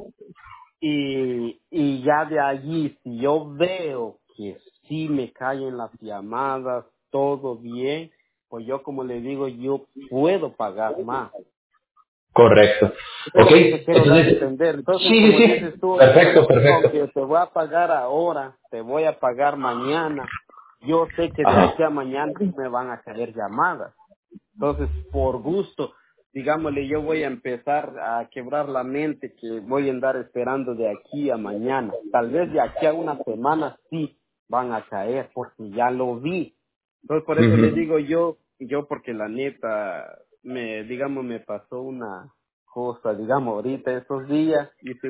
y ya de allí, si yo veo que sí me caen las llamadas, todo bien, pues yo como le digo, yo puedo pagar más. correcto. Eso Ok, es lo que te quiero dar a entonces, entender. Entonces, sí, sí, como sí, dices tú, perfecto, perfecto. aunque te voy a pagar ahora, te voy a pagar mañana, yo sé que de Ajá, aquí a mañana me van a caer llamadas. Entonces, por gusto, digámosle, yo voy a empezar a quebrar la mente que voy a andar esperando de aquí a mañana. Tal vez de aquí a una semana sí van a caer, porque ya lo vi. Entonces, por eso le ujú, digo yo porque la neta, me pasó una cosa, digamos, ahorita estos días hice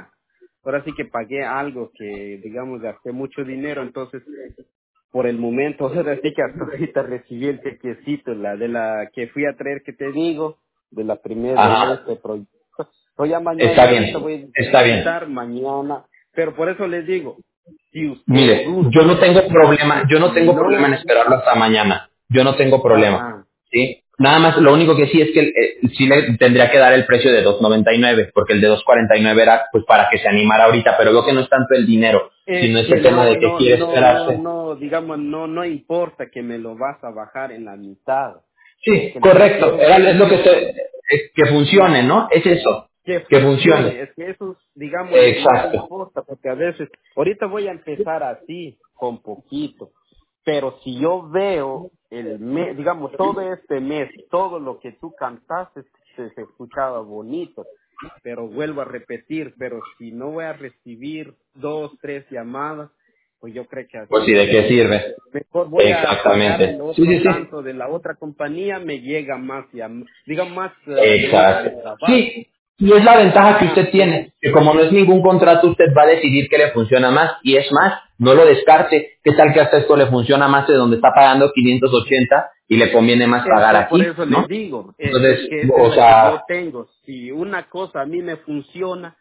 ahora sí que pagué algo que, digamos, gasté mucho dinero, entonces por el momento, ahora sí que hasta ahorita recibí el chequecito, la de la que fui a traer que te digo, de la primera de ajá, este proyecto. Pues ya está mañanita bien, voy a está bien. depositar, mañana, pero por eso les digo, si usted Mire, yo gusta, no tengo problema, y yo no si tengo problema en no, esperarlo hasta mañana. Yo no tengo problema. ajá, ¿Sí? Nada más, lo único que sí es que sí le tendría que dar el precio de 2.99, porque el de 2.49 era pues para que se animara ahorita, pero veo que no es tanto el dinero, es sino es que el tema de que quiere esperarse. digamos, no importa que me lo vas a bajar en la mitad. Sí, Que lo que correcto, quiero es es lo que yo, que funcione, no, ¿no? Es eso, que que funcione, funcione. es que eso, digámosle, no Exacto. importa, porque a veces, ahorita voy a empezar así, con poquito, pero si yo veo el mes, digamos, todo este mes, todo lo que tú cantaste se escuchaba bonito, pero vuelvo a repetir, pero si no voy a recibir 2, 3 llamadas, pues yo creo que Pues sí, así ¿de qué sirve? mejor voy a pagar el Exactamente. Sí, otro sí, sí. tanto de la otra compañía, me llega más, digamos, más meses de Exacto. trabajo. Sí, y es la ventaja que Ajá, usted tiene, que como no es ningún contrato, usted va a decidir qué le funciona más, y es más, no lo descarte, qué tal que hasta esto le funciona más de donde está pagando 580 y le conviene más pagar entonces por aquí, eso le ¿no? digo, es Entonces, que esa es o la que yo sea, tengo. Si una cosa a mí me funciona,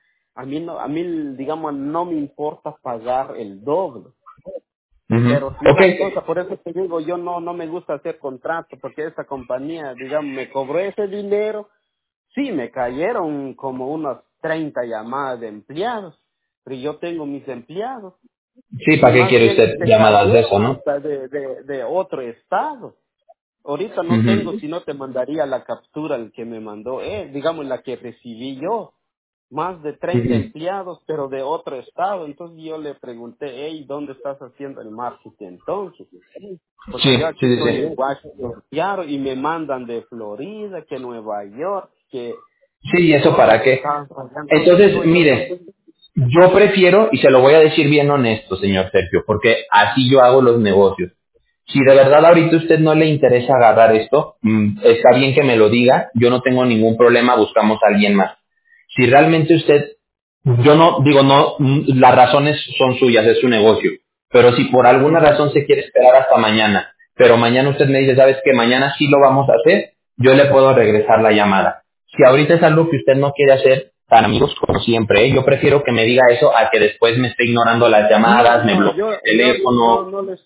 a mí, digamos, no me importa pagar el doble. ujú, Pero si ok, una cosa, por eso te digo, yo no me gusta hacer contrato, porque esa compañía, digamos, me cobró ese dinero. Sí, me cayeron como unas 30 llamadas de empleados, pero yo tengo mis empleados sí, y ¿para qué más quiere bien usted te llamadas de eso, cayeron no? hasta de otro estado. Ahorita no tengo, Ujú, si no te mandaría la captura el que me mandó, digamos la que recibí yo. Más de 30 ujú. empleados, pero de otro estado. Entonces yo le pregunté, hey, ¿dónde estás haciendo el marketing entonces? Porque Sí, yo sí, aquí sí, estoy en sí. Washington, Seattle, y me mandan de Florida, que Nueva York, que Sí, ¿y eso todos para los qué? estados. Entonces Entonces, digo yo, mire, yo prefiero, y se lo voy a decir bien honesto, señor Sergio, porque así yo hago los negocios. Si de verdad ahorita a usted no le interesa agarrar esto, está bien que me lo diga, yo no tengo ningún problema, buscamos a alguien más. Si realmente usted, yo no, digo, no, las razones son suyas, es su negocio, pero si por alguna ujú, razón se quiere esperar hasta mañana, pero mañana usted me dice, ¿sabes qué? Mañana sí lo vamos a hacer, yo le puedo regresar la llamada. Si ahorita es algo que usted no quiere hacer, tan amigos como siempre, ¿eh? Yo prefiero que me diga eso a que después me esté ignorando las llamadas, me no, bloquee el teléfono.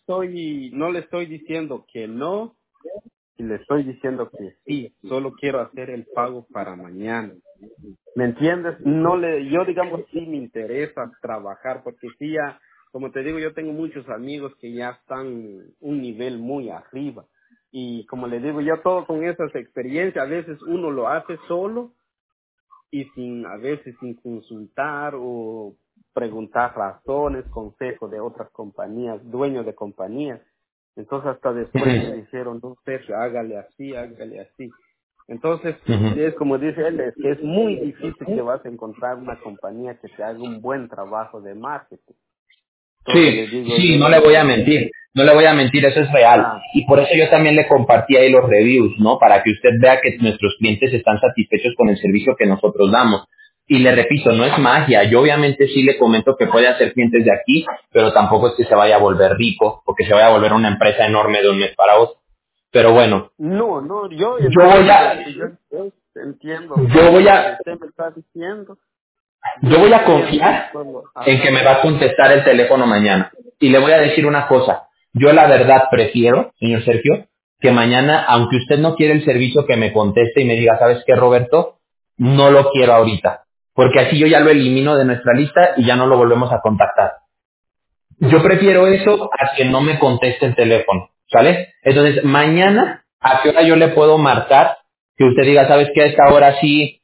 no le estoy diciendo que no, y le estoy diciendo que sí, solo quiero hacer el pago para mañana. ¿Me entiendes? Yo digamos sí me interesa trabajar porque sí ya como te digo, yo tengo muchos amigos que ya están un nivel muy arriba. Y como le digo, yo todo con esas experiencias, a veces uno lo hace solo y a veces sin consultar o preguntar razones, consejos de otras compañías, dueños de compañías. Entonces hasta después me dijeron, no, Sergio, hágale así, hágale así. Entonces, es como dice él, es que es muy difícil que vas a encontrar una compañía que te haga un buen trabajo de marketing. Entonces Sí, le digo sí, yo, no le voy a mentir, no le voy a mentir, eso es real. ah, Y por eso yo también le compartí ahí los reviews, ¿no? Para que usted vea que nuestros clientes están satisfechos con el servicio que nosotros damos. Y le repito, no es magia. Yo obviamente sí le comento que puede hacer clientes de aquí, pero tampoco es que se vaya a volver rico o que se vaya a volver una empresa enorme de un mes para otro. Pero bueno, no, yo yo voy entiendo, a, es que yo entiendo yo todo voy lo que a, usted me está diciendo, yo yo voy a entiendo confiar todo, en que ajá. me va a contestar el teléfono mañana. Y le voy a decir una cosa. Yo la verdad prefiero, señor Sergio, que mañana, aunque usted no quiere el servicio, que me conteste y me diga, ¿sabes qué, Roberto? No lo quiero ahorita. Porque así yo ya lo elimino de nuestra lista y ya no lo volvemos a contactar. Yo prefiero eso a que no me conteste el teléfono, ¿sale? Entonces, mañana, ¿a qué hora yo le puedo marcar? Que usted diga, ¿sabes qué? A esta hora sí,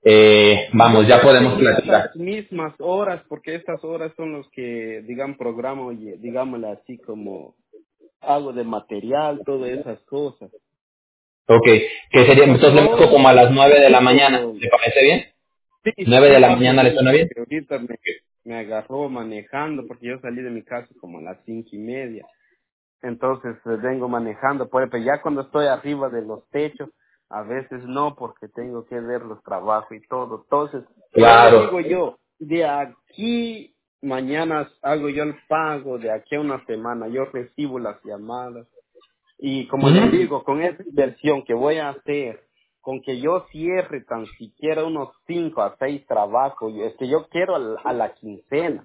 Yo vamos, ya puedo podemos seguir platicar. las mismas horas porque estas horas son los que, digan, programo, digámosle así como hago de material, todas esas cosas. Ok, que sería, Ahorita entonces le marco estoy como a las 9 de la mañana, tipo, ¿le parece bien? sí, 9 de sí, la está mañana, ¿le bien, suena bien? porque ahorita me agarró manejando porque yo salí de mi casa como a las 5:30. Entonces vengo manejando, pero ya cuando estoy arriba de los techos, a veces no, porque tengo que ver los trabajos y todo. Entonces, yo le Claro. digo yo, de aquí mañana hago yo el pago, de aquí a una semana yo recibo las llamadas. Y como le Ujú. digo, con esa inversión que voy a hacer, con que yo cierre tan siquiera unos 5 a 6 trabajos, es que yo quiero a la quincena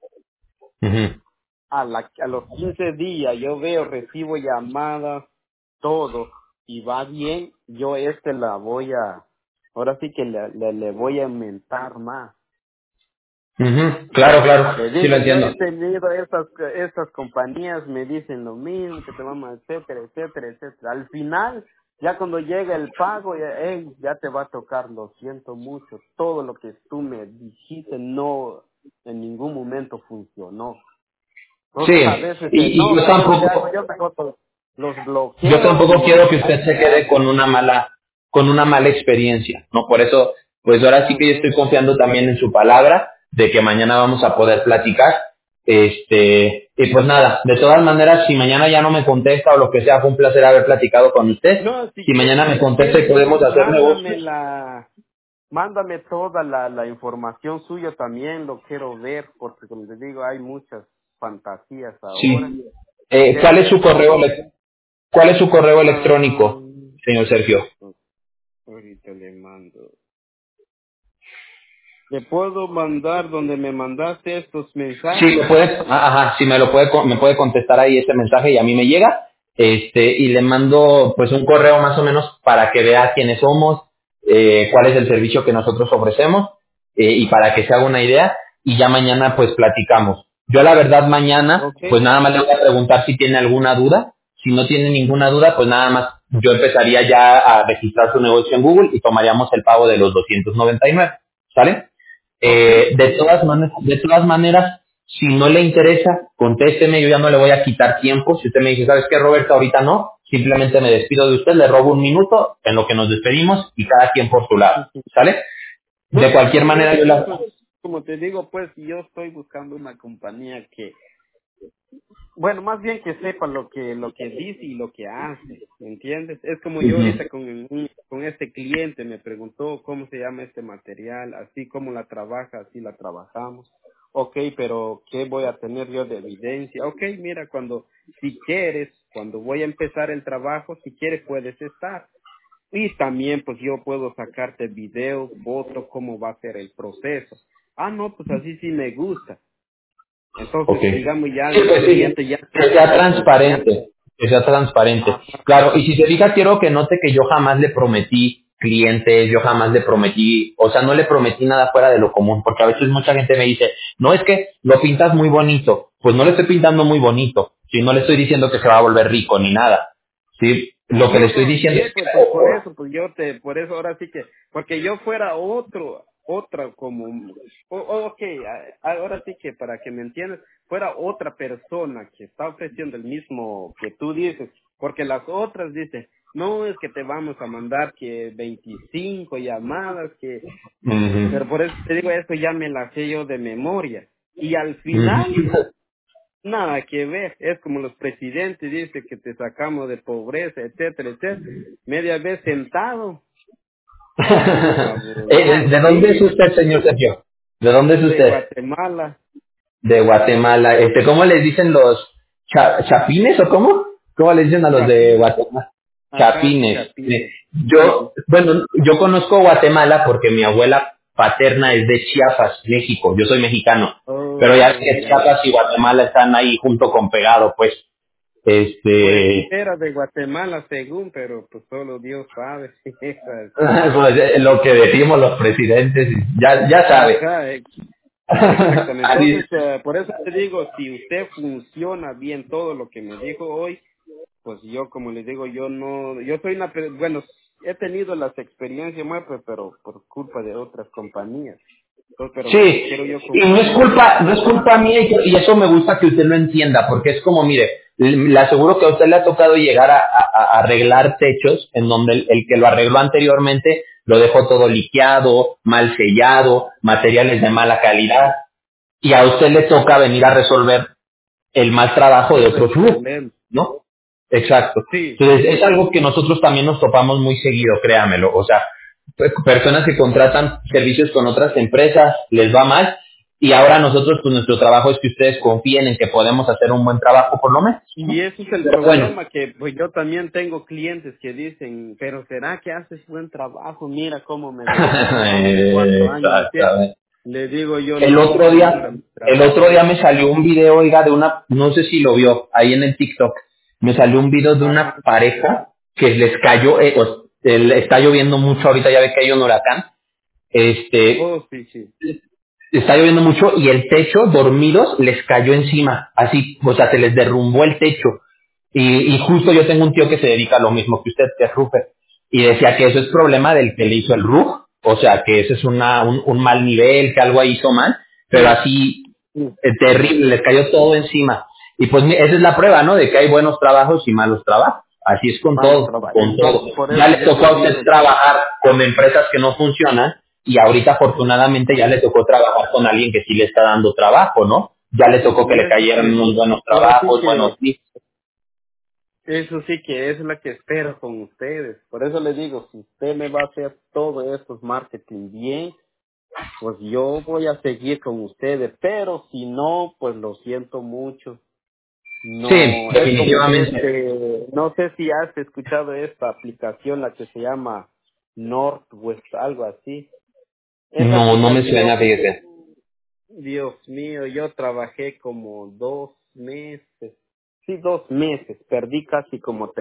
Ujú. a los 15 días yo veo, recibo llamadas, todo, y va bien, yo la voy ahora sí que le voy a aumentar más. Ujú. Claro, claro, Le sí lo digo, yo entiendo. he tenido estas compañías me dicen lo mismo, que te vamos, etcétera, etcétera, etcétera. Al final, ya cuando llega el pago, ya te va a tocar, lo siento mucho, todo lo que tú me dijiste no, en ningún momento funcionó. Entonces a Sí, veces se y enoja, entonces ¿qué hago? Yo mejor los yo bloqueo tampoco quiero que y usted ahí se le quede hablo. con una mala experiencia, ¿no? Por eso, pues ahora sí que yo Ajá. estoy confiando también en su palabra de que mañana vamos a poder platicar. Y pues nada, de todas maneras, si mañana ya no me contesta o lo que sea, fue un placer haber platicado con usted. No, Si mañana me si contesta y quieres, podemos hacer negocios, mándame toda la información suya también, lo quiero ver, porque como te digo, hay muchas fantasías ahora. sí. Quiero ver todo. ¿Cuál es su correo Ah, electrónico, señor Sergio? ahorita le mando. ¿Le puedo mandar donde me mandaste estos Sí, mensajes? si me puede contestar ahí ese mensaje y a mí me llega, y le mando pues un correo más o menos para que vea quiénes somos, cuál es el servicio que nosotros ofrecemos, y para que se haga una idea, y ya mañana pues platicamos. Yo la verdad mañana, Ok. pues nada más le voy a preguntar si tiene alguna duda. Si no tiene ninguna duda, pues nada más yo empezaría ya a registrar su negocio en Google y tomaríamos el pago de los 299, ¿sale? Ok, De todas maneras, si no le interesa, contésteme, yo ya no le voy a quitar tiempo. Si usted me dice, ¿sabes qué, Roberto? Ahorita no, simplemente me despido de usted, le robo un minuto en lo que nos despedimos y cada quien por su lado, ¿sale? De no, sí, cualquier manera, yo la... como te digo, pues yo estoy buscando una compañía que, bueno, más bien que sepa lo que dice y lo que hace, ¿me entiendes? Es como yo Ujú. ahorita con este cliente me preguntó cómo se llama este material, así como la trabaja, así la trabajamos. Ok, pero ¿qué voy a tener yo de evidencia? Ok, mira, si quieres, cuando voy a empezar el trabajo, si quieres puedes estar. Y también pues yo puedo sacarte videos, fotos, cómo va a ser el proceso. Ah, no, pues así sí me gusta. Ok. Entonces, digamos, ya Sí, el pues sí, cliente ya que tiene sea la confianza. transparente, que sea transparente. Ajá. Claro, y si se fija, quiero que note que yo jamás le prometí clientes, yo jamás le prometí, o sea, no le prometí nada fuera de lo común, porque a veces mucha gente me dice, no, es que lo pintas muy bonito, pues no le estoy pintando muy bonito, ¿sí? No le estoy diciendo que se va a volver rico ni nada, ¿sí? Lo que le No, estoy no, sí, diciendo es que, pues por eso, pues por eso ahora sí que, porque yo fuera otra como, ok, ahora sí que para que me entiendas, fuera otra persona que está ofreciendo el mismo que tú dices, porque las otras dicen, no, es que te vamos a mandar que 25 llamadas, que, pero ujú, por eso te digo, esto ya me la sé yo de memoria, y al final, ujú. nada que ver, es como los presidentes dicen que te sacamos de pobreza, etcétera, etcétera. Media vez sentado, ¿De aburrado, dónde es sí, usted, señor Sergio? ¿De dónde es de usted? Guatemala, De Guatemala. ¿Cómo les dicen los chapines o cómo? ¿Cómo les dicen a los de Chapines, Guatemala? ajá, Chapines. Chapines, sí, Yo, sí. bueno, yo conozco Guatemala porque mi abuela paterna es de Chiapas, México. Yo soy mexicano. Pero ya Oh, que ya. Chiapas y Guatemala están ahí junto con pegado, pues, Pues este, era de Guatemala según, pero pues solo Dios sabe. pues, lo que decimos los presidentes, ya sabe. Ajá, exactamente. Así, Entonces, por eso te digo, si usted funciona bien todo lo que me dijo hoy, pues yo como les digo yo soy bueno, he tenido las experiencias muertas pero por culpa de otras compañías. Entonces, pero lo que sí, quiero yo con y ustedes es no es culpa mía y eso me gusta que usted lo entienda, porque es como, mire, le aseguro que a usted le ha tocado llegar a arreglar techos en donde el que lo arregló anteriormente lo dejó todo liqueado, mal sellado, materiales de mala calidad, y a usted le toca venir a resolver el mal trabajo de el otros grupos, problema. ¿no? Exacto. Sí, Entonces, es algo que nosotros también nos topamos muy seguido, créamelo. O sea, personas que contratan servicios con otras empresas, les va mal, y ahora nosotros, pues nuestro trabajo es que ustedes confíen en que podemos hacer un buen trabajo por lo menos, y ¿no? ese es el Pero bueno, problema que pues yo también tengo clientes que dicen, pero ¿será que haces buen trabajo? Mira cómo me dejaron, vamos 4 años haciendo. exactamente. Le digo yo El no, otro me día, gusta mi el trabajo. otro día me salió un video, oiga, de una, no sé si lo vio, ahí en el TikTok, me salió un video de Ajá. una pareja que les cayó, está lloviendo mucho ahorita, ya ve que hay un huracán, este, Oh, sí, sí. está lloviendo mucho y el techo, dormidos, les cayó encima, así, o sea, se les derrumbó el techo. Y justo yo tengo un tío que se dedica a lo mismo que usted, que es roofer, y decía que eso es problema del que le hizo el roof, o sea, que ese es un mal nivel, que algo ahí hizo mal, pero Sí, así, sí. terrible, les cayó todo encima. Y pues esa es la prueba, ¿no? De que hay buenos trabajos y malos trabajos. Así es con Malos todo, trabajos. con todo. Entonces, por Ya eso le yo tocó le a usted digo, trabajar con empresas que no funcionan y ahorita afortunadamente ya le tocó trabajar con alguien que sí le está dando trabajo, ¿no? Ya le tocó que le eso cayeran sí, unos buenos ahora sí trabajos, buenos que, tips. eso sí que es la que espero con ustedes. Por eso le digo, si usted me va a hacer todo estos marketing bien, pues yo voy a seguir con ustedes, pero si no, pues lo siento mucho. Sí, No, es como definitivamente. no sé si has escuchado esta aplicación, la que se llama Northwest, algo así. Esa No, no me suena, aplicación, fíjese. Dios mío, yo trabajé como 2 meses. Sí, 2 meses. Perdí casi como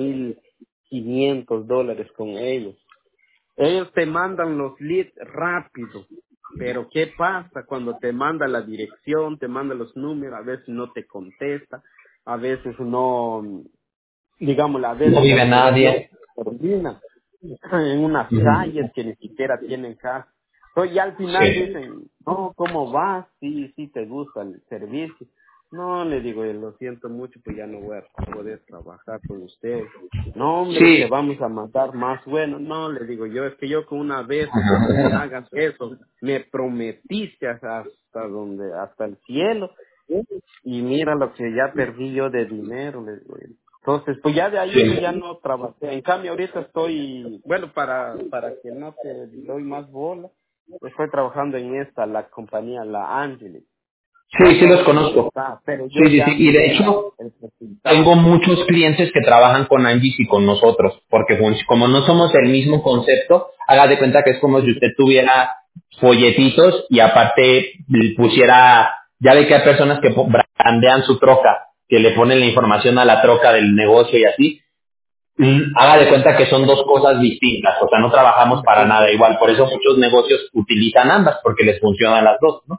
$3,500 con ellos. Ellos te mandan los leads rápido. Pero ¿qué pasa cuando te manda la dirección, te manda los números? A veces no te contesta, a veces no, digamos, a No veces la vive dirección nadie. termina en unas calles Ujú. que ni siquiera tienen casa. Entonces ya al final Sí. dicen, no, ¿cómo vas? Sí, sí te gusta el servicio. No, le digo, lo siento mucho, pues ya no voy a poder trabajar con usted. No, hombre, te Sí. vamos a mandar más bueno. No, le digo yo, es que yo con una vez que me hagas eso, me prometiste hasta el cielo y mira lo que ya perdí yo de dinero, les digo. Entonces, pues ya de ahí pues ya Sí. no trabajé. En cambio, ahorita estoy, bueno, para que no te doy más bola, estoy trabajando en la compañía, la Ángeles. Ya Sí, sí los todavía no conozco. está, pero Sí, yo sí, sí. ya Y de miré hecho, el tengo resultado. muchos clientes que trabajan con Angie's y con nosotros, porque como no somos el mismo concepto, haga de cuenta que es como si usted tuviera folletitos y aparte le pusiera, ya ve que hay personas que brandean su troca, que le ponen la información a la troca del negocio y así, haga de cuenta que son dos cosas distintas, o sea, no trabajamos para Sí, nada sí. igual, por eso muchos negocios utilizan ambas, porque les funcionan las dos, ¿no?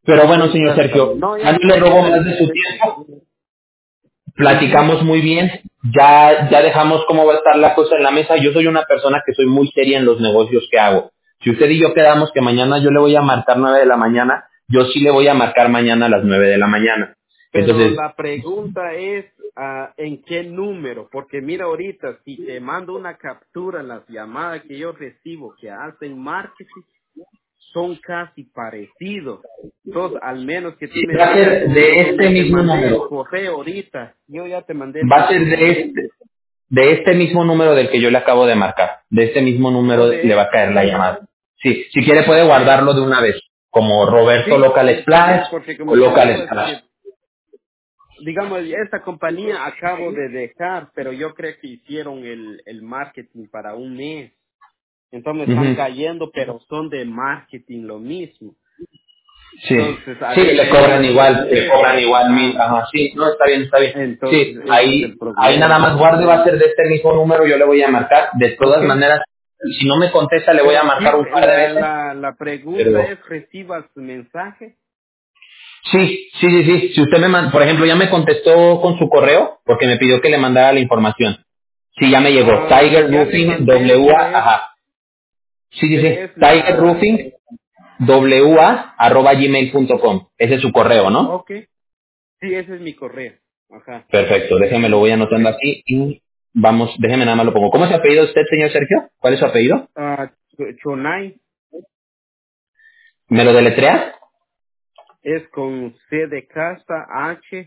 Pero bueno, señor Sergio, Exactamente. No, ya ya no está le robo bien, más de su perfecto. tiempo. Ujú. Platicamos muy bien, ya dejamos cómo va a estar la cosa en la mesa. Yo soy una persona que soy muy seria en los negocios que hago. Si usted y yo quedamos que mañana yo le voy a marcar 9 de la mañana, yo sí le voy a marcar mañana a las 9 de la mañana. Pero Entonces, la pregunta es, ¿en qué número? Porque mira ahorita, si te mando una captura, las llamadas que yo recibo que hacen marketing son casi parecidos. Entonces, al menos que tú me va a digas ser de donde este te mismo mandé el número. correo ahorita. Yo ya te mandé el Va a ser correo. de este mismo número del que yo le acabo de marcar. De este mismo O número le de va a caer la este. llamada. Sí, si quiere puede Bueno, guardarlo de una vez, como Roberto sí, Local sí, Splash porque o como te Local digo, es Splash. que, digamos, esta compañía acabo de dejar, pero yo creo que hicieron el marketing para un mes. Entonces me están Ujú. cayendo, pero son de marketing lo mismo. Sí, Entonces, a sí, veces le eso, cobran igual mil, ajá. ajá, sí, no, está bien, está bien. Entonces, Sí, ese es el ahí nada problema. más guarde, va a ser de este mismo número, yo le voy a marcar. De Ok. todas maneras, si no me contesta, le voy Pero a aquí marcar un par de veces, la pregunta pero es, ¿recibas mensaje? sí, sí, sí, sí. Si usted por ejemplo, ya me contestó con su correo, porque me pidió que le mandara la información. Sí, ya me llegó. Tiger Ya le Roofing, mandé, WA, ajá. Sí, sí, pero sí. es Tiger la... Roofing, WA, @gmail.com. Ese es su correo, ¿no? Ok. Sí, ese es mi correo. Ajá. Perfecto, déjeme lo voy anotando aquí y vamos, déjeme nada más lo pongo. ¿Cómo se apellido usted, señor Sergio? ¿Cuál es su apellido? Chonai ¿Me lo deletrea? es con C de casa, H,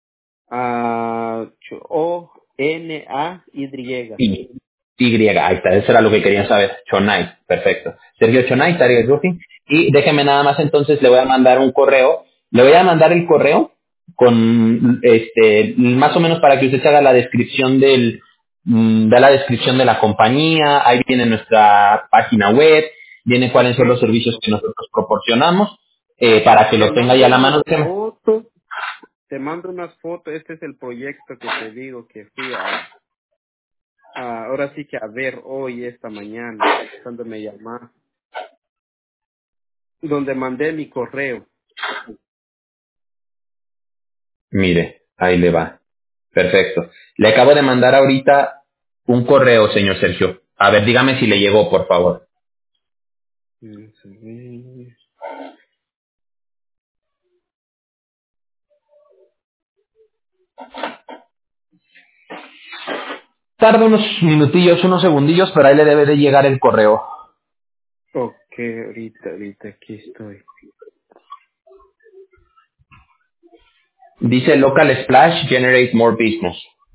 O-N-A-Y. Y, ahí está, eso era lo que quería saber. Chonai, perfecto. Sergio Chonai, Target Roofing. Y déjeme nada más entonces, le voy a mandar un correo. Le voy a mandar el correo con, más o menos para que usted se haga la descripción de la descripción de la compañía. Ahí viene nuestra página web, viene cuáles Ok. son los servicios que nosotros proporcionamos, para que Te lo tenga ya mando a la unas mano. fotos, te mando unas fotos. Este es el proyecto que te digo que fui ahora sí que a ver hoy, esta mañana, cuando me llamaste, donde mandé mi correo. Mire, ahí le va. Perfecto. Le acabo de mandar ahorita un correo, señor Sergio. A ver, dígame si le llegó, por favor. Vamos a ver. Tarda unos minutillos, unos segundillos, pero ahí le debe de llegar el correo. Ok, ahorita aquí estoy. Dice Local Splash Generate More Business.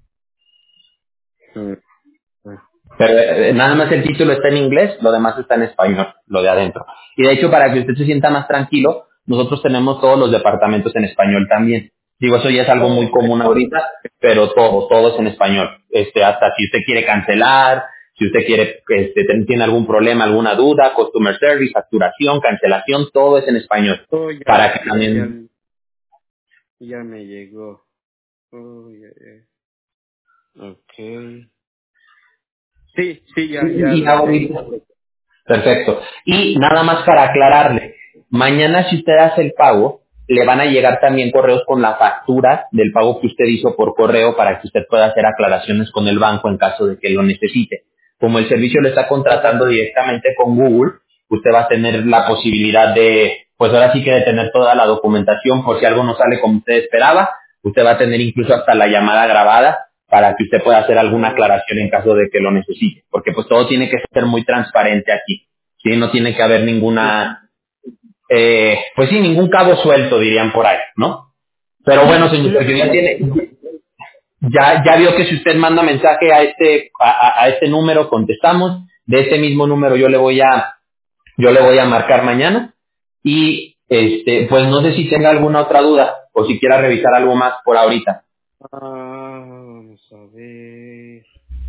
Mm, ah, Pero nada más el título está en inglés, lo demás está en español, lo de adentro. Y de hecho, para que usted se sienta más tranquilo, nosotros tenemos todos los departamentos en español también. Digo, eso ya es algo muy Oh, común ahorita, pero todo es en español. Hasta si usted quiere cancelar, si usted quiere, tiene algún problema, alguna duda, customer service, facturación, cancelación, todo es en español. oh, Para que también, ya me llegó. Oh, ya. Ok. Sí, ya y lo tengo. ahorita, perfecto. Y nada más para aclararle, mañana si usted hace el pago, le van a llegar también correos con la factura del pago que usted hizo por correo para que usted pueda hacer aclaraciones con el banco en caso de que lo necesite. Como el servicio lo está contratando Oh, directamente con Google, usted va a tener la posibilidad de, pues ahora sí que de tener toda la documentación por si algo no sale como usted esperaba. Usted va a tener incluso hasta la llamada grabada para que usted pueda hacer alguna oh, aclaración en caso de que lo necesite, porque pues todo tiene que ser muy transparente aquí, ¿sí? No tiene que haber sí. ninguna, pues sí, ningún cabo suelto, dirían por ahí, ¿no? Pero bueno, señor, Sí, Sergio, sí. ya vio que si usted manda mensaje a este número, contestamos. De este mismo número yo le voy a marcar mañana. Y pues no sé si tenga alguna otra duda o si quiera revisar algo más por ahorita. Vamos a ver.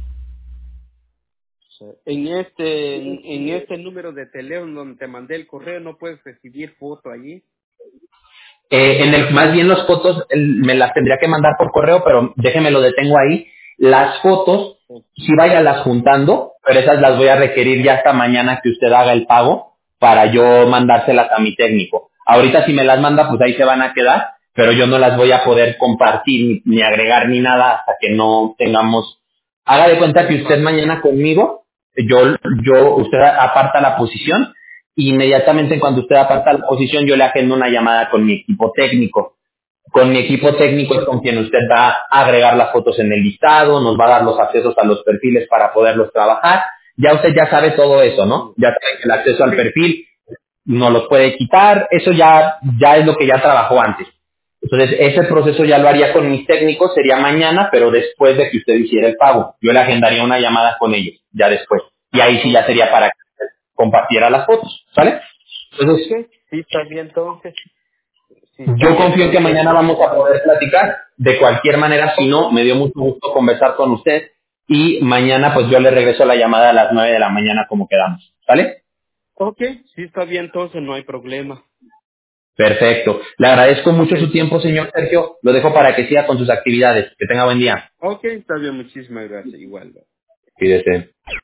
En este número de teléfono donde te mandé el correo no puedes recibir foto allí. Más bien las fotos me las tendría que mandar por correo, pero déjeme lo detengo ahí. Las fotos, sí váyalas juntando, pero esas las voy a requerir ya hasta mañana que usted haga el pago para yo mandárselas a mi técnico. Ahorita si me las manda, pues ahí se van a quedar, pero yo no las voy a poder compartir ni agregar ni nada hasta que no tengamos. Haga de cuenta que usted mañana conmigo, usted aparta la posición, y inmediatamente cuando usted aparta la posición, yo le agendo una llamada con mi equipo técnico. Con mi equipo técnico es con quien usted va a agregar las fotos en el listado, nos va a dar los accesos a los perfiles para poderlos trabajar. Ya usted ya sabe todo eso, ¿no? Ya sabe que el acceso al perfil no los puede quitar, eso ya es lo que ya trabajó antes. Entonces, ese proceso ya lo haría con mis técnicos, sería mañana, pero después de que usted hiciera el pago. Yo le agendaría una llamada con ellos, ya después. Y ahí sí ya sería para que compartiera las fotos, ¿sale? Entonces, Ok, sí, está bien entonces. Sí, está yo bien confío en que entonces. mañana vamos a poder platicar. De cualquier manera, si no, me dio mucho gusto conversar con usted. Y mañana, pues yo le regreso la llamada a las 9 de la mañana como quedamos, ¿vale? Ok, sí, está bien entonces, no hay problema. Perfecto. Le agradezco Ok, mucho su tiempo, señor Sergio. Lo dejo para que siga con sus actividades. Que tenga buen día. ok, está bien, muchísimas gracias, igual. Cuídese.